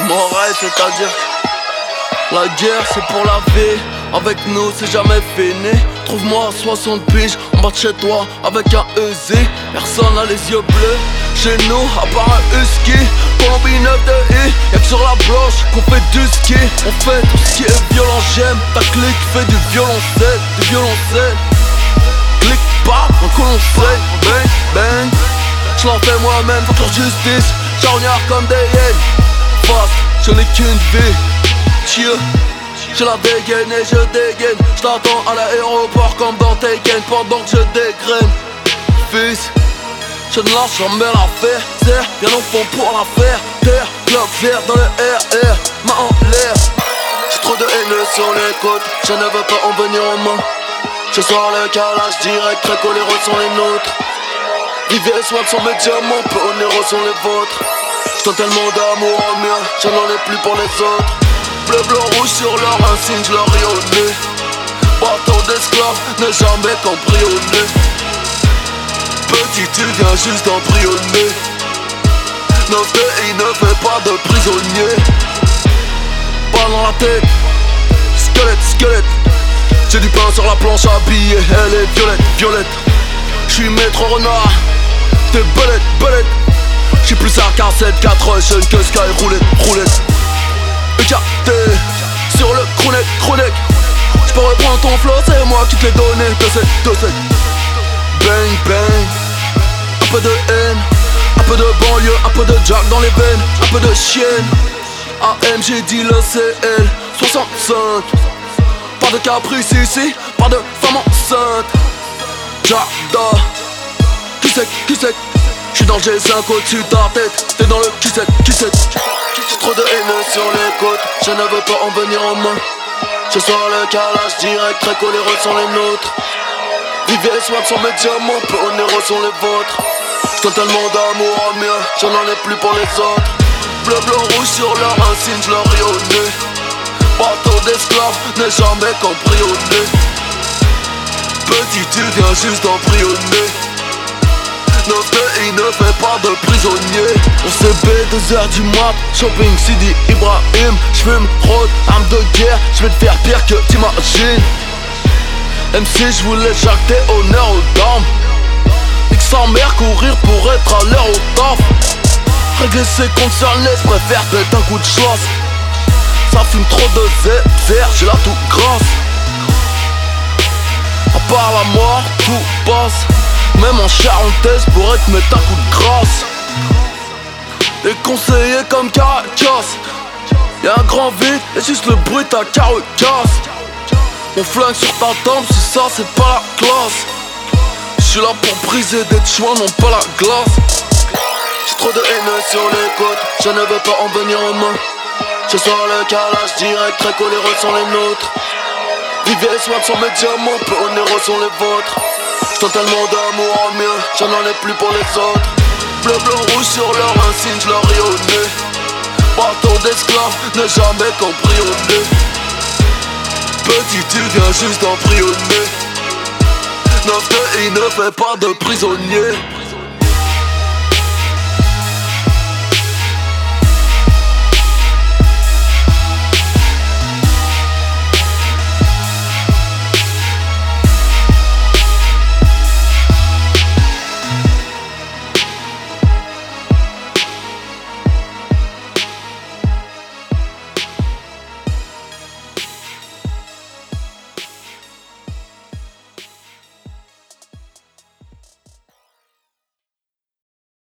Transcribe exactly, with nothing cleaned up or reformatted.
Morale, c'est-à-dire la guerre c'est pour la vie. Avec nous c'est jamais fini. Trouve-moi à soixante piges en bas de chez toi avec un Uzi. Personne n'a les yeux bleus chez nous à part un husky. Combi neuf de I, y'a que sur la blanche qu'on fait du ski. On fait tout ce qui est violent, j'aime ta clique fait du violoncelle, du violoncelle. Clique pas, un colonceil, bang, bang. J'l'en fais moi-même, faut leur justice. Charognard comme des hyènes. Fast, je n'ai qu'une vie. Chieux, j'ai la dégaine et je dégaine. J't'attends à l'aéroport comme dans Taken pendant que je dégraine. Fils, je ne lâche jamais l'affaire. Serre bien au fond pour la faire. Terre, club vert dans le R R, main en l'air. J'ai trop de haine sur les côtes, je ne veux pas en venir en main. Ce soir le calage direct, très coléreux sont les nôtres. Rivière et Swag sont mes diamants, peu onéreux sont les vôtres. J't'en tellement d'amour en mien, je n'en ai plus pour les autres. Bleu, blanc, rouge sur leur insigne, je leur ris au nez. Bâton d'esclave, n'est jamais cambriolé. Petit, tu viens juste d'embryonner. Neuf de I ne fait pas de prisonnier. Pas dans la tête, squelette, squelette. J'ai du pain sur la planche à billets, elle est violette, violette. J'suis maître renard, t'es belette, belette. J'suis plus à K sept quatre Russian que Sky roulette, roulette. E K T sur le crooneck, crooneck. J'peux reprendre ton flow, c'est moi qui te l'ai donné. Deux sept, deux sept. Bang, bang. Un peu de haine, un peu de banlieue, un peu de jack dans les veines, un peu de chienne. A M G dit le C L soixante-cinq. Pas de caprice ici, pas de femme enceinte. Jada, qui sait, qui sait. J'suis dans le G cinq au-dessus de ta tête. T'es dans le qui sait, qui sait. J'ai trop de haine sur les côtes, je ne veux pas en venir en main. Ce soir le calage direct, très coléreux sont les nôtres. Rivière et Swag sont mes diamants, peu onéreux sont les vôtres. J't'en tellement d'amour en mien, j'en en ai plus pour les autres. Bleu, blanc, rouge sur leur insigne, je leur ris au nez. Bateau d'esclave, n'est jamais cambriolé. Petit, tu viens juste d'embryonner. Neuf de I ne fait pas de prisonnier. On s'est B, deux heures du mat, shopping Sidi Ibrahim. J'fume, rôde, arme de guerre, j'vais te faire pire que t'imagines. M C, j'voulais jacter honneur aux dames. Nique sa mère, courir pour être à l'heure au taf. Régler ses comptes sur l'aise, préfère mettre un coup de chance. Ça fume trop de zézer, j'ai la tout grasse. À part la mort, tout passe. Même en charentaise pourrait te mettre un coup de grâce. Déconseillé comme Caracas. Y'a un grand vide et juste le bruit de ta carcasse. On flingue sur ta tempe, si ça c'est pas la classe. J'suis là pour briser des chouins, non pas la glace. J'ai trop de haine sur les côtes, je ne veux pas en venir en main. Ce soir le calage direct, très coléreux sont les nôtres. Rivière et Swag sont mes diamants, peu onéreux sont les vôtres. J't'en tellement d'amour en mien, j'en en ai plus pour les autres. Bleu, blanc, rouge sur leur insigne, je leur ris au nez. Bâton d'esclave, n'est jamais cambriolé. Petit, tu viens juste d'embryonner. Neuf de I ne fait pas de prisonnier.